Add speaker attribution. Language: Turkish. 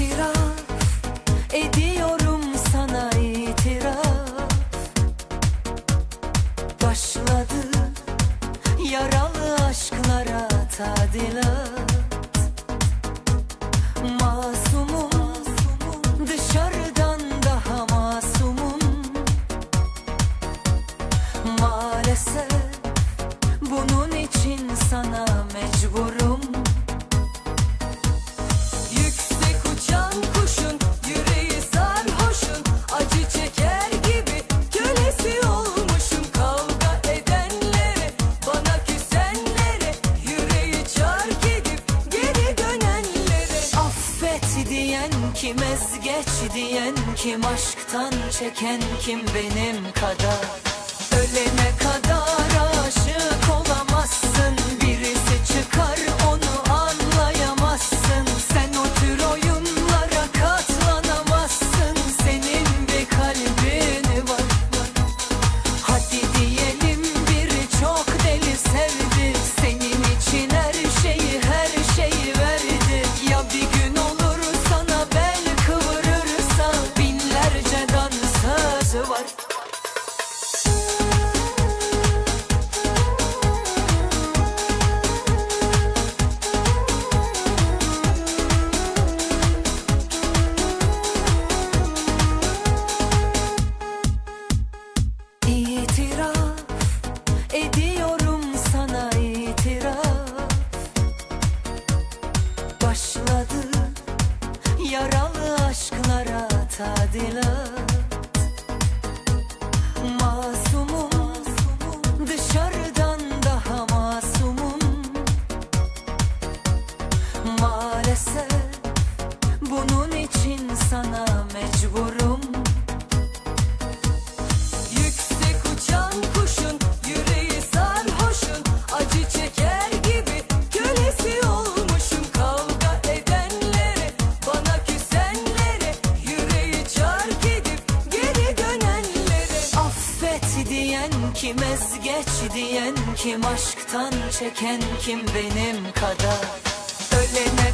Speaker 1: İtiraf ediyorum sana, itiraf. Başladı yaralı aşklara tadilat. Masumum, dışarıdan daha masumum. Maalesef bunun için sana mecburum. Yüksek uçan kuşun, yüreği sarhoşun, acı çeker gibi kölesi olmuşum. Kavga edenlere, bana küsenlere, yüreği çark edip geri dönenlere. Affet diyen kim, ezgeç diyen kim, aşktan çeken kim benim kadar? Ölene kadar aşık olamazsın, birisi çıkar onu anlayamazsın. Sen o tür oyunlara katlanamazsın, senin bir kalbin var. Hadi diyelim biri çok deli sevdi, senin için her şeyi verdi. Ya bir gün olur sana bel kıvırırsa, binlerce dansözü var. İtiraf ediyorum sana, itiraf. Başladı yaralı aşklara tadilat. Masumum, dışarıdan daha masumum. Maalesef bunun için sana mecburum. Yüksek uçan kuşun, yüreği sarhoşun, acı çeker gibi kölesi olmuşum. Kavga edenlere, bana küsenlere, yüreği çark edip geri dönenlere. Affet diyen kim, ezgeç diyen kim, aşktan çeken kim benim kadar? Ölene